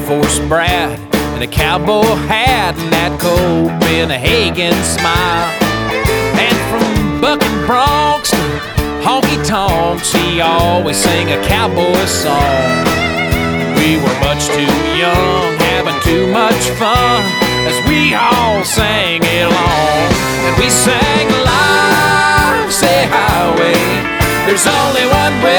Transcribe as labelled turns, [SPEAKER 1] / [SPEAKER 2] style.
[SPEAKER 1] Force Brad and a cowboy hat and that Copenhagen smile. And from bucking broncs to honky tonks, he always sang a cowboy song. We were much too young, having too much fun, as we all sang along. And we sang live, say highway, there's only one way.